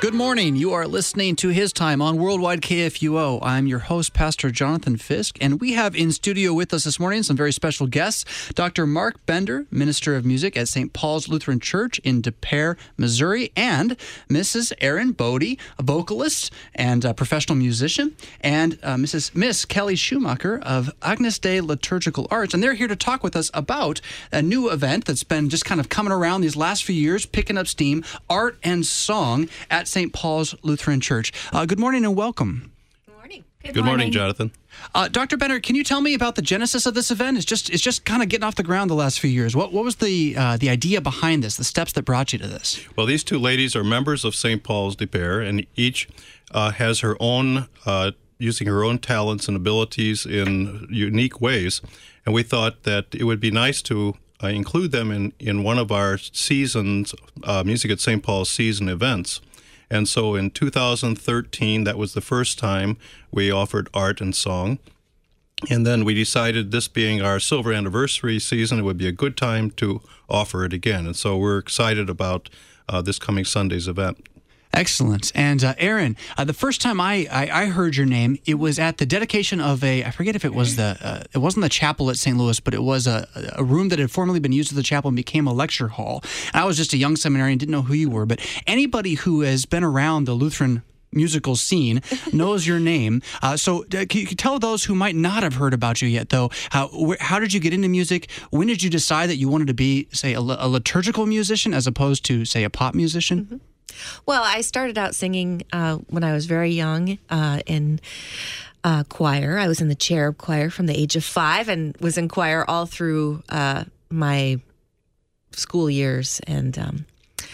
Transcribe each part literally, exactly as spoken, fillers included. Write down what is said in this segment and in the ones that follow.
Good morning. You are listening to His Time on Worldwide K F U O. I'm your host, Pastor Jonathan Fisk, and we have in studio with us this morning some very special guests. Doctor Mark Bender, Minister of Music at Saint Paul's Lutheran Church in Des Peres, Missouri, and Missus Erin Bodie, a vocalist and a professional musician, and uh, Missus Miss Kelly Schumacher of Agnus Dei Liturgical Arts. And they're here to talk with us about a new event that's been just kind of coming around these last few years, picking up steam, art and song at Saint Paul's Lutheran Church. Uh, good morning and welcome. Good morning. Good, good morning. morning, Jonathan. Uh, Doctor Bender, can you tell me about the genesis of this event? It's just it's just kind of getting off the ground the last few years. What what was the uh, the idea behind this, the steps that brought you to this? Well, these two ladies are members of Saint Paul's Des Peres, and each uh, has her own, uh, using her own talents and abilities in unique ways. And we thought that it would be nice to uh, include them in, in one of our seasons, uh, Music at Saint Paul's season events. And so in two thousand thirteen, that was the first time we offered art and song. And then we decided, this being our silver anniversary season, it would be a good time to offer it again. And so we're excited about uh, this coming Sunday's event. Excellent. And uh, Erin, uh, the first time I, I, I heard your name, it was at the dedication of a, I forget if it was the, uh, it wasn't the chapel at Saint Louis, but it was a, a room that had formerly been used as the chapel and became a lecture hall. And I was just a young seminarian, didn't know who you were, but anybody who has been around the Lutheran musical scene knows your name. Uh, so uh, can you tell those who might not have heard about you yet, though, how wh- how did you get into music? When did you decide that you wanted to be, say, a, a liturgical musician as opposed to, say, a pop musician? Mm-hmm. Well, I started out singing uh, when I was very young uh, in uh, choir. I was in the cherub choir from the age of five and was in choir all through uh, my school years. And um,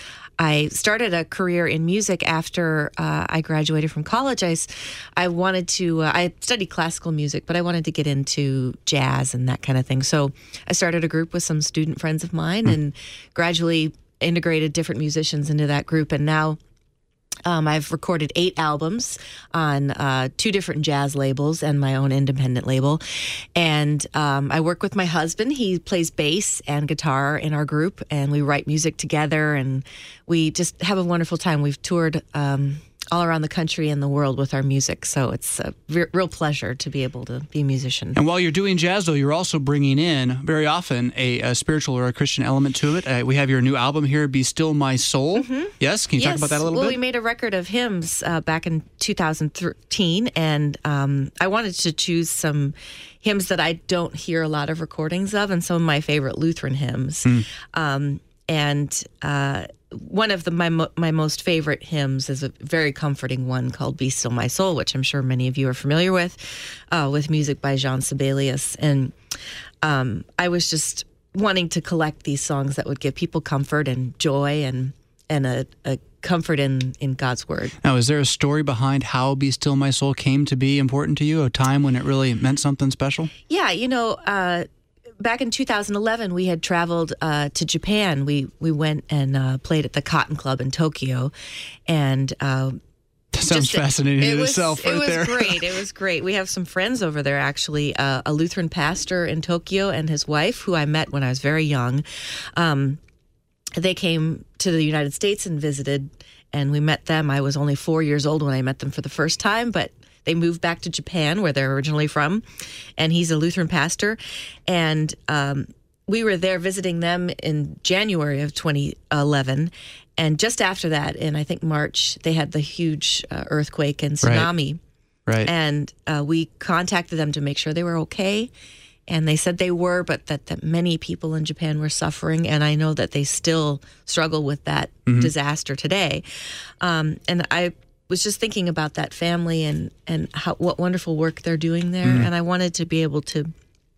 I started a career in music after uh, I graduated from college. I, I wanted to, uh, I studied classical music, but I wanted to get into jazz and that kind of thing. So I started a group with some student friends of mine mm. and gradually integrated different musicians into that group, and now um, I've recorded eight albums on uh, two different jazz labels and my own independent label. And um, I work with my husband. He plays bass and guitar in our group, and we write music together, and we just have a wonderful time. We've toured um, all around the country and the world with our music, so it's a re- real pleasure to be able to be a musician. And while you're doing jazz, though, you're also bringing in, very often, a, a spiritual or a Christian element to it. Uh, we have your new album here, Be Still My Soul. Mm-hmm. Yes? Can you yes. talk about that a little well, bit? Well, we made a record of hymns uh, back in two thousand thirteen, and um, I wanted to choose some hymns that I don't hear a lot of recordings of, and some of my favorite Lutheran hymns. Mm. Um, and uh, one of the, my my most favorite hymns is a very comforting one called Be Still My Soul, which I'm sure many of you are familiar with, uh, with music by Jean Sibelius. And um, I was just wanting to collect these songs that would give people comfort and joy and and a, a comfort in, in God's Word. Now, is there a story behind how Be Still My Soul came to be important to you, a time when it really meant something special? Yeah, you know, uh, back in two thousand eleven, we had traveled uh, to Japan. We we went and uh, played at the Cotton Club in Tokyo, and uh, that sounds just, fascinating it in was, itself. Right it was there. great. It was great. We have some friends over there, actually, uh, a Lutheran pastor in Tokyo and his wife, who I met when I was very young. Um, they came to the United States and visited, and we met them. I was only four years old when I met them for the first time, but they moved back to Japan, where they're originally from, and he's a Lutheran pastor. And um, we were there visiting them in January of twenty eleven, and just after that, in I think March, they had the huge uh, earthquake and tsunami. Right. Right. And uh, we contacted them to make sure they were okay, and they said they were, but that, that many people in Japan were suffering, and I know that they still struggle with that mm-hmm. disaster today. Um, and I was just thinking about that family and, and how, what wonderful work they're doing there. Mm. And I wanted to be able to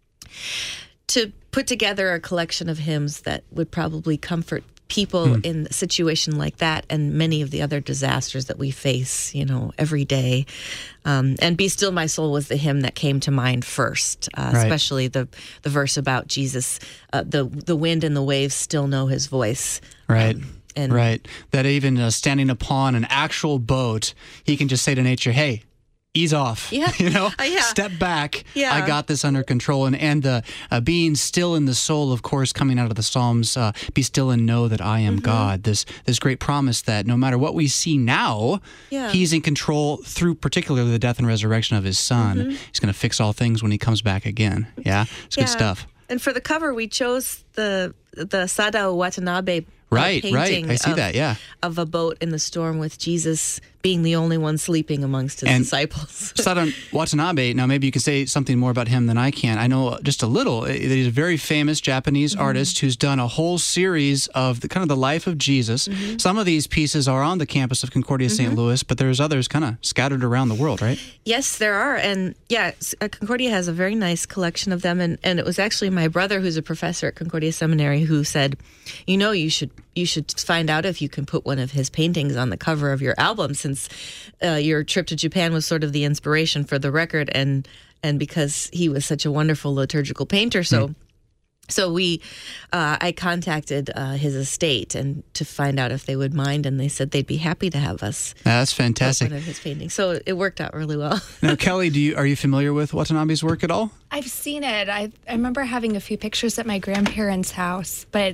to put together a collection of hymns that would probably comfort people mm. in a situation like that and many of the other disasters that we face, you know, every day. Um, and Be Still My Soul was the hymn that came to mind first, uh, right. especially the the verse about Jesus, uh, the, the wind and the waves still know his voice. Right. Um, And right. That even uh, standing upon an actual boat, he can just say to nature, hey, ease off. Yeah. You know, Uh, yeah. step back. Yeah. I got this under control. And and the uh, being still in the soul, of course, coming out of the Psalms, uh, be still and know that I am Mm-hmm. God. This this great promise that no matter what we see now, Yeah. he's in control through particularly the death and resurrection of his son. Mm-hmm. He's going to fix all things when he comes back again. Yeah, it's good Yeah. stuff. And for the cover, we chose the the Sadao Watanabe uh, Right, painting right. I see of, that, yeah. of a boat in the storm with Jesus being the only one sleeping amongst his And- disciples. Sadao Watanabe, now maybe you can say something more about him than I can. I know just a little. He's a very famous Japanese Mm-hmm. artist who's done a whole series of the kind of the life of Jesus. Mm-hmm. Some of these pieces are on the campus of Concordia Saint Louis, but there's others kind of scattered around the world, right? Yes, there are. And yeah, s- uh, Concordia has a very nice collection of them. And, and it was actually my brother, who's a professor at Concordia Seminary, who said, you know, you should you should find out if you can put one of his paintings on the cover of your album, since uh, your trip to Japan was sort of the inspiration for the record, and and because he was such a wonderful liturgical painter. So. Mm. So we, uh, I contacted uh, his estate and to find out if they would mind, and they said they'd be happy to have us That's put fantastic. one of his paintings. So it worked out really well. Now, Kelly, do you are you familiar with Watanabe's work at all? I've seen it. I, I remember having a few pictures at my grandparents' house, but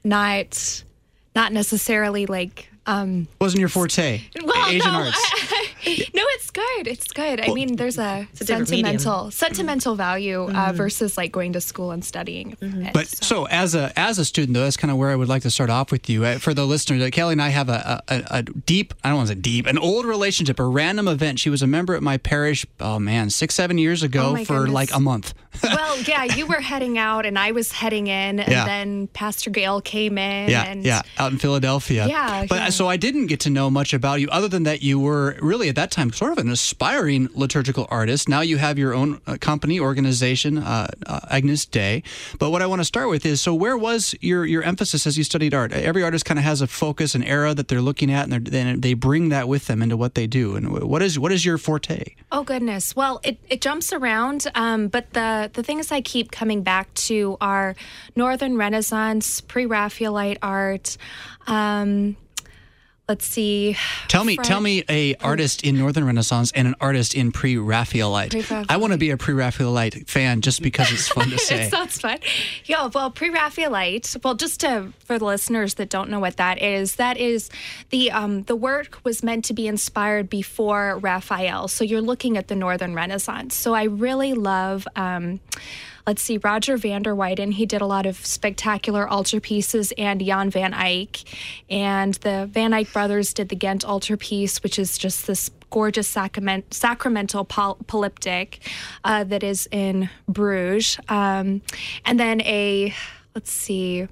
not not necessarily like. Um, Wasn't your forte? well, Asian no, arts. no, it's good. It's good. I mean, there's a, a different medium. sentimental sentimental value uh, versus like going to school and studying. it, But so as a as a student, though, that's kind of where I would like to start off with you. Uh, For the listeners, uh, Kelly and I have a, a, a deep, I don't want to say deep, an old relationship, a random event. She was a member at my parish, oh man, six, seven years ago Oh, my for goodness. like a month. well, yeah, you were heading out and I was heading in, and Yeah. then Pastor Gail came in. Yeah, and yeah, out in Philadelphia. Yeah, But yeah. so I didn't get to know much about you other than that you were really at that time sort of an aspiring liturgical artist. Now you have your own uh, company, organization, uh, uh, Agnus Dei. But what I want to start with is, so where was your, your emphasis as you studied art? Every artist kind of has a focus, an era that they're looking at, and then they bring that with them into what they do. And what is what is your forte? Oh goodness. Well, it, it jumps around, um, but the the things I keep coming back to are Northern Renaissance, pre-Raphaelite art. Um, let's see. Tell me, Fred- tell me a artist in Northern Renaissance and an artist in pre-Raphaelite. Pre-Raphaelite. I want to be a pre-Raphaelite fan just because it's fun to say. It sounds fun. Yeah, well, pre-Raphaelite. Well, just to for the listeners that don't know what that is, that is the um, the work was meant to be inspired before Raphael. So you're looking at the Northern Renaissance. So I really love. Um, Let's see, Roger van der Weyden, he did a lot of spectacular altarpieces, and Jan van Eyck. And the Van Eyck brothers did the Ghent altarpiece, which is just this gorgeous sacrament, sacramental poly- polyptych uh, that is in Bruges. Um, and then a, let's see,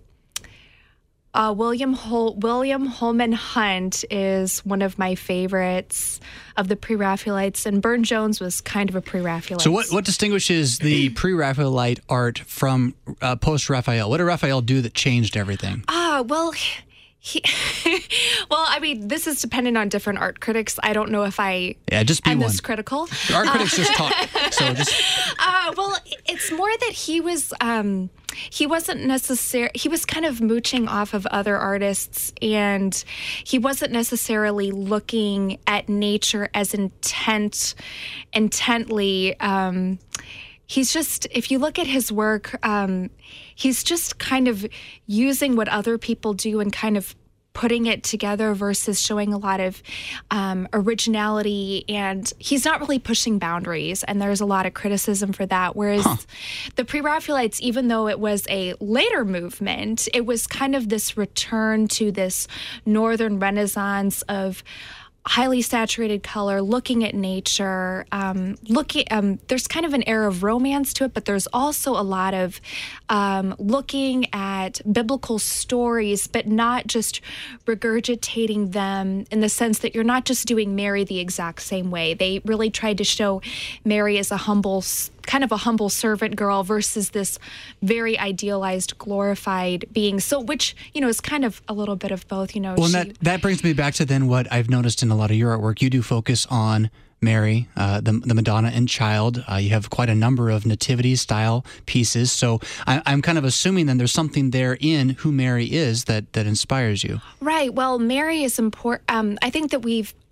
Uh, William Hol- William Holman Hunt is one of my favorites of the pre-Raphaelites, and Burne-Jones was kind of a pre-Raphaelite. So what, what distinguishes the pre-Raphaelite art from uh, post-Raphael? What did Raphael do that changed everything? Ah, well, he, well, I mean, this is dependent on different art critics. I don't know if I Yeah, just be am one. this critical. Art critics just talk. So just Uh, well, it's more that he was um, he wasn't necessary. He was kind of mooching off of other artists, and he wasn't necessarily looking at nature as intent, intently. Um, he's just, if you look at his work, um, he's just kind of using what other people do and kind of putting it together versus showing a lot of um, originality, and he's not really pushing boundaries, and there's a lot of criticism for that. Whereas Huh. the pre-Raphaelites, even though it was a later movement, it was kind of this return to this Northern Renaissance of highly saturated color, looking at nature, um, looking. Um, there's kind of an air of romance to it, but there's also a lot of um, looking at biblical stories, but not just regurgitating them in the sense that you're not just doing Mary the exact same way. They really tried to show Mary as a humble, kind of a humble servant girl versus this very idealized, glorified being. So, which, you know, is kind of a little bit of both, you know. well, she, and that that brings me back to then what I've noticed in a lot of your artwork. You do focus on Mary, uh, the the Madonna and Child. Uh, you have quite a number of nativity style pieces. So I, I'm kind of assuming then there's something there in who Mary is that that inspires you. Right. Well, Mary is important. Um, I think that we've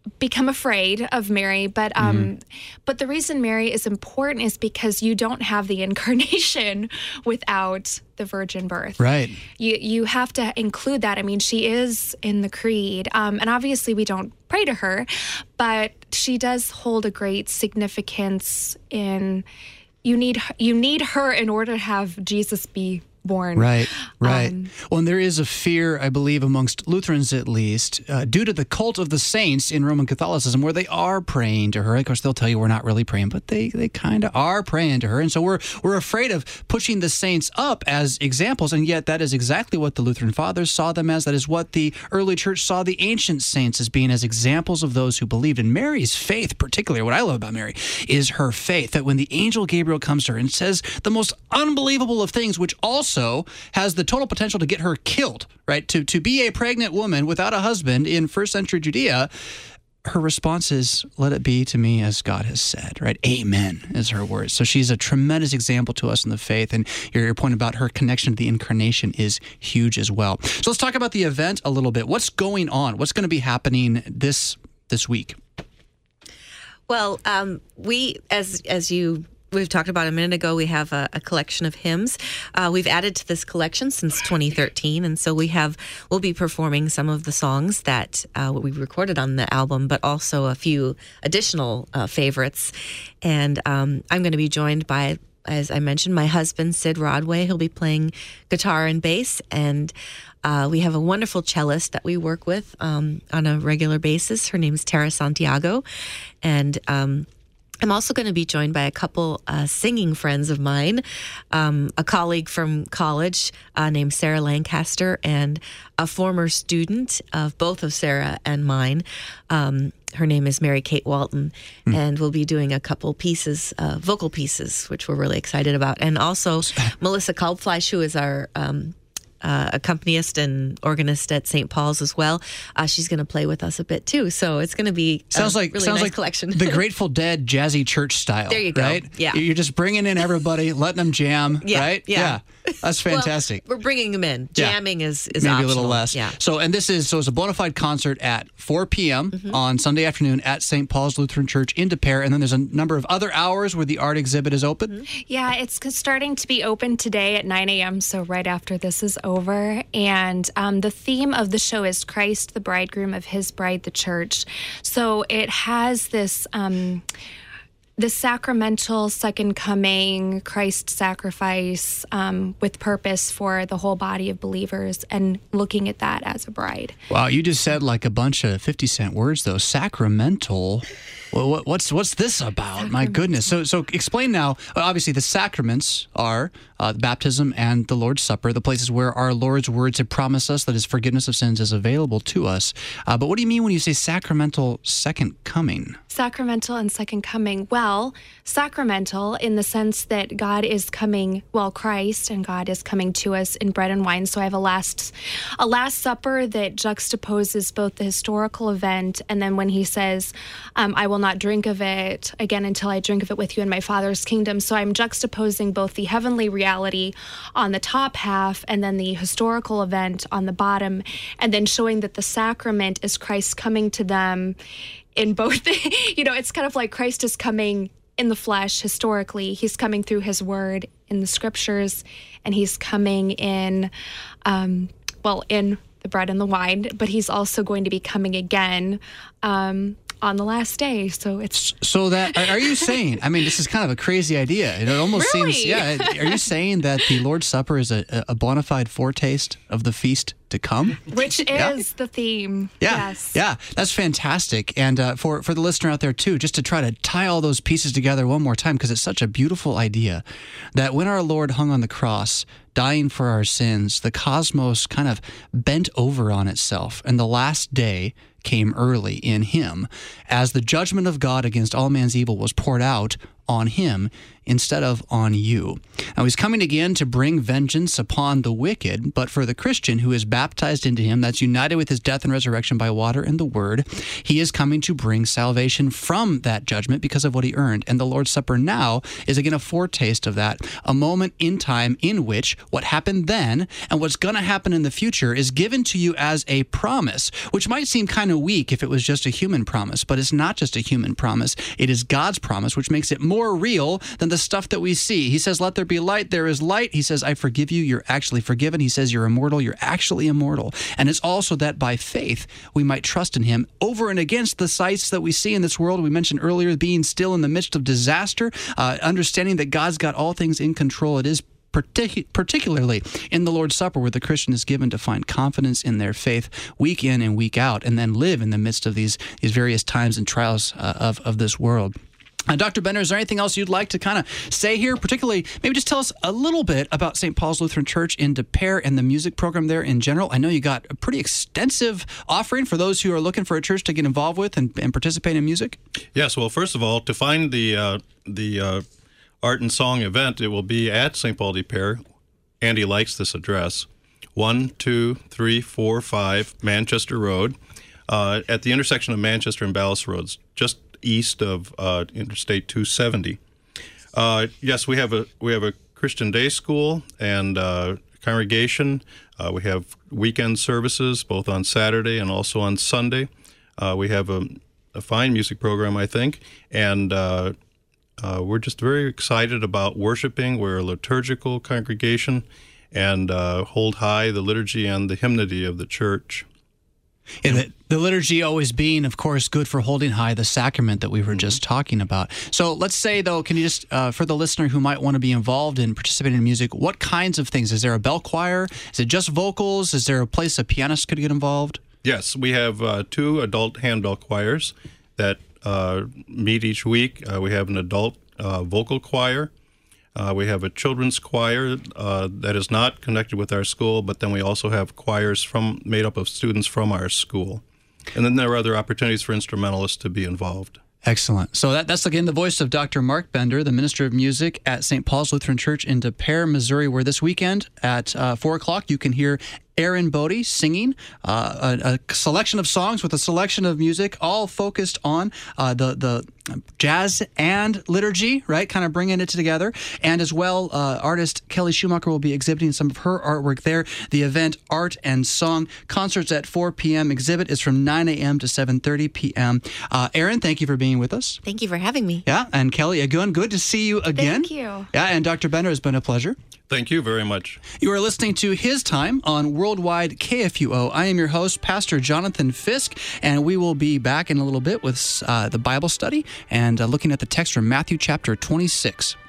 become afraid of Mary, but um, mm-hmm. but the reason Mary is important is because you don't have the incarnation without the virgin birth. Right. You you have to include that. I mean, she is in the creed, um, and obviously we don't pray to her, but she does hold a great significance in you need you need her in order to have Jesus be born. Right, right. Um, well, and there is a fear, I believe, amongst Lutherans at least, uh, due to the cult of the saints in Roman Catholicism, where they are praying to her. Of course, they'll tell you we're not really praying, but they, they kind of are praying to her. And so we're we're afraid of pushing the saints up as examples, and yet that is exactly what the Lutheran fathers saw them as. That is what the early church saw the ancient saints as being, as examples of those who believed. And Mary's faith, particularly, what I love about Mary, is her faith, that when the angel Gabriel comes to her and says the most unbelievable of things, which also Also has the total potential to get her killed, right? To to be a pregnant woman without a husband in first century Judea, her response is, let it be to me as God has said, right? Amen is her words. So she's a tremendous example to us in the faith, and your, your point about her connection to the incarnation is huge as well. So let's talk about the event a little bit. What's going on? What's going to be happening this this week? Well, um, we, as as you we've talked about a minute ago, we have a, a collection of hymns. Uh, we've added to this collection since twenty thirteen, and so we have we'll be performing some of the songs that uh, we recorded on the album, but also a few additional uh, favorites. And um, I'm going to be joined by, as I mentioned, my husband Sid Rodway. He'll be playing guitar and bass, and uh, we have a wonderful cellist that we work with um, on a regular basis. Her name's Tara Santiago, and um, I'm also going to be joined by a couple uh, singing friends of mine, um, a colleague from college uh, named Sarah Lancaster, and a former student of both of Sarah and mine. Um, her name is Mary Kate Walton, mm. and we'll be doing a couple pieces, uh, vocal pieces, which we're really excited about. And also Melissa Kalbfleisch, who is our um, Uh, accompanist and organist at Saint Paul's as well. Uh, she's going to play with us a bit too, so it's going to be sounds a like really sounds nice like collection. The Grateful Dead jazzy church style. There you go. Right? Yeah, you're just bringing in everybody, letting them jam. Yeah, right? Yeah, yeah. That's fantastic. Well, we're bringing them in. Jamming yeah. is is maybe optional. a little less. Yeah. So, and this is so it's a bona fide concert at four p.m. Mm-hmm. on Sunday afternoon at Saint Paul's Lutheran Church in De Pere, and then there's a number of other hours where the art exhibit is open. Mm-hmm. Yeah, it's starting to be open today at nine a.m. So right after this is over, and um, the theme of the show is Christ, the bridegroom of His bride, the church. So it has this. Um, The sacramental second coming, Christ sacrifice um, with purpose for the whole body of believers, and looking at that as a bride. Wow, you just said like a bunch of fifty cent words, though. Sacramental. Well, what, what's what's this about? My goodness. So so explain now. Obviously, the sacraments are uh, baptism and the Lord's Supper, the places where our Lord's words have promised us that His forgiveness of sins is available to us. Uh, but what do you mean when you say sacramental second coming? Sacramental and second coming. Well, sacramental in the sense that God is coming, well, Christ and God is coming to us in bread and wine. So I have a last, a last supper that juxtaposes both the historical event and then when He says, um, I will not drink of it again until I drink of it with you in my Father's kingdom. So I'm juxtaposing both the heavenly reality on the top half and then the historical event on the bottom, and then showing that the sacrament is Christ coming to them in both. You know, it's kind of like Christ is coming in the flesh historically. He's coming through His word in the scriptures, and He's coming in, um, well, in the bread and the wine, but He's also going to be coming again um, on the last day. So it's so that are you saying? I mean, this is kind of a crazy idea. It almost really? seems. Yeah. Are you saying that the Lord's Supper is a, a bona fide foretaste of the feast to come? Which is yeah. the theme. Yeah. Yes. Yeah. That's fantastic. And uh, for for the listener out there too, just to try to tie all those pieces together one more time, because it's such a beautiful idea that when our Lord hung on the cross, dying for our sins, the cosmos kind of bent over on itself, and the last day came early in Him as the judgment of God against all man's evil was poured out on Him instead of on you. Now, he's coming again to bring vengeance upon the wicked, but for the Christian who is baptized into him, that's united with his death and resurrection by water and the word, he is coming to bring salvation from that judgment because of what he earned. And the Lord's Supper now is again a foretaste of that, a moment in time in which what happened then and what's going to happen in the future is given to you as a promise, which might seem kind of weak if it was just a human promise, but it's not just a human promise. It is God's promise, which makes it more real than the stuff that we see. He says, let there be light, there is light. He says, I forgive you, you're actually forgiven. He says, you're immortal, you're actually immortal. And it's also that by faith, we might trust in him over and against the sights that we see in this world. We mentioned earlier, being still in the midst of disaster, uh, understanding that God's got all things in control. It is Partic- particularly in the Lord's Supper, where the Christian is given to find confidence in their faith week in and week out, and then live in the midst of these these various times and trials uh, of, of this world. Uh, Doctor Bender, is there anything else you'd like to kind of say here? Particularly, maybe just tell us a little bit about Saint Paul's Lutheran Church in De Pere and the music program there in general. I know you got a pretty extensive offering for those who are looking for a church to get involved with and, and participate in music. Yes, well, first of all, to find the uh, the uh, art and song event, it will be at Saint Paul de Pere. Andy likes this address. one, two, three, four, five Manchester Road, uh, at the intersection of Manchester and Ballas Roads, just east of uh, Interstate two seventy. Uh, yes, we have a we have a Christian day school and uh, congregation. Uh, we have weekend services both on Saturday and also on Sunday. Uh, we have a, a fine music program, I think, and uh, Uh, we're just very excited about worshiping. We're a liturgical congregation and uh, hold high the liturgy and the hymnody of the church. And the, the liturgy always being, of course, good for holding high the sacrament that we were mm-hmm. just talking about. So let's say, though, can you just, uh, for the listener who might want to be involved in participating in music, what kinds of things? Is there a bell choir? Is it just vocals? Is there a place a pianist could get involved? Yes, we have uh, two adult handbell choirs that Uh, meet each week. Uh, we have an adult uh, vocal choir. Uh, we have a children's choir uh, that is not connected with our school, but then we also have choirs from made up of students from our school. And then there are other opportunities for instrumentalists to be involved. Excellent. So that, that's, again, the voice of Doctor Mark Bender, the Minister of Music at Saint Paul's Lutheran Church in De Pere, Missouri, where this weekend at uh, four o'clock you can hear Aaron Bodie singing uh, a, a selection of songs with a selection of music, all focused on uh, the the jazz and liturgy, right? Kind of bringing it together. And as well, uh, artist Kelly Schumacher will be exhibiting some of her artwork there. The event, Art and Song, concerts at four p.m. Exhibit is from nine a.m. to seven thirty p.m. Uh, Aaron, thank you for being with us. Thank you for having me. Yeah, and Kelly, again, good to see you again. Thank you. Yeah, and Doctor Bender, has been a pleasure. Thank you very much. You are listening to His Time on Worldwide K F U O. I am your host, Pastor Jonathan Fisk, and we will be back in a little bit with uh, the Bible study and uh, looking at the text from Matthew chapter twenty-six.